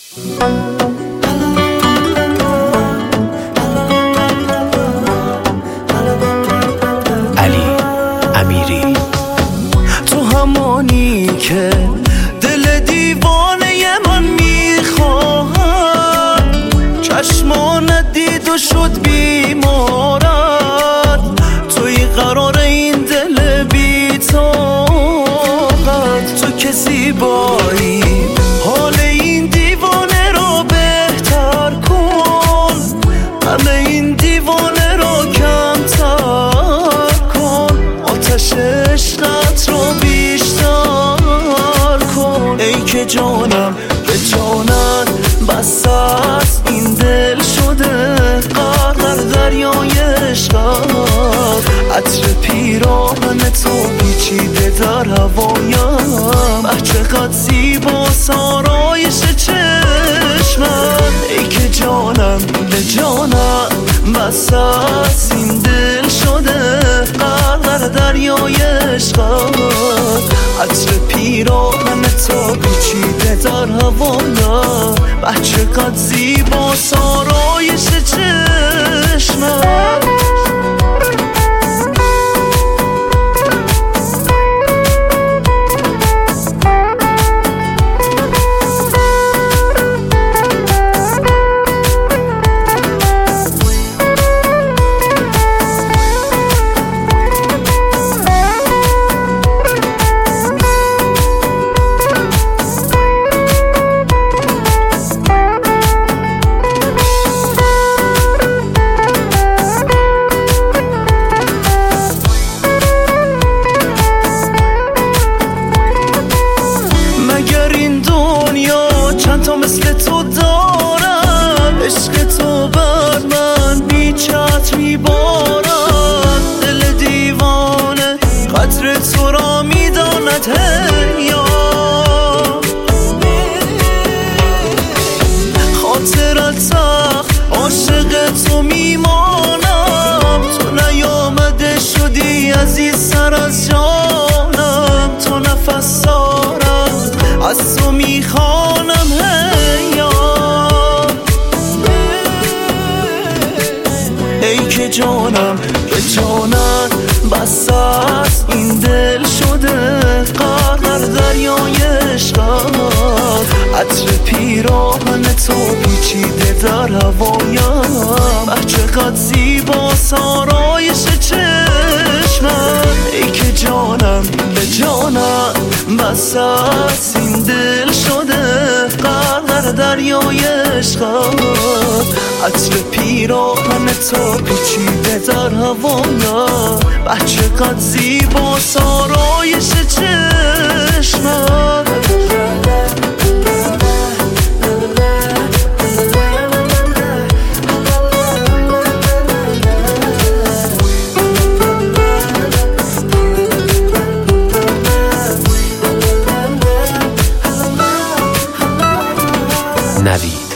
علی امیری. تو همانی که دل دیوانه من میخواهد، چشمانت دید و شد بیمارد، توی قرار این دل بی‌طاقت. تو که زیبایی حال این دیوانه را بهتر کن، همه این دیوانه را کمتر کن، آتش عشقت را بیشتر کن. ای که جانم به جانت بس است، این دل شده غرق در دریای عشقت. عطر پیراهن تو پیچیده در هوایم، چقدر زیبا سارایش چشمت. ای که جانم به جانم بس است، این دل شده غرق در دریای عشقت. عطر پیراهن تو پیچیده در هوایم، چقدر زیبا سارایش چشمت. چند تا مثل تو دارم، عشق تو بر من بی چتر میبارد. دل دیوانه قدر تو را میداند هیا، خاطرت سخت عاشق تو میمانم. تو نیامده شدی عزیزتر از جانم، تو نفس دارم از تو میخوانم هیا. ای که جانم به جانت بس است، این دل شده غرق در دریای عشقت. عطر پیراهن تو پیچیده در هوایم، چقدر زیبا سارایش چشمت. ای که جانم به جانم بس است، این دل شده غرق در دریای عشقت. عطر پیراهن تو پیچیده در هوایم، چقدر زیبا سارایش چشمت. نوی